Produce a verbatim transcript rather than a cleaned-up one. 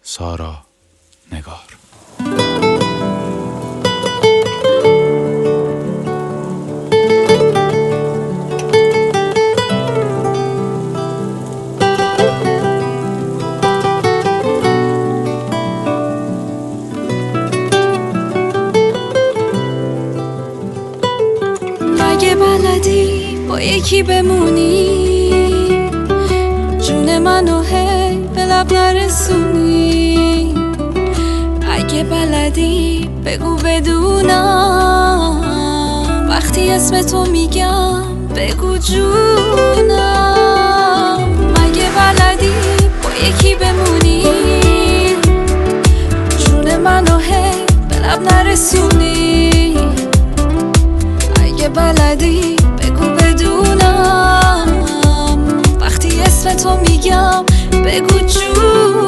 سارا نگار. اگه بلدی با یکی بمونی، جون منو هی به لب نرسونی. اگه بلدی بگو بدونم، وقتی اسم تو میگم بگو جونم. اگه بلدی با یکی بمونی، جون منو هی به لب نرسونی. اگه بلدی بگو بدونم، وقتی اسم تو میگم بگو جون.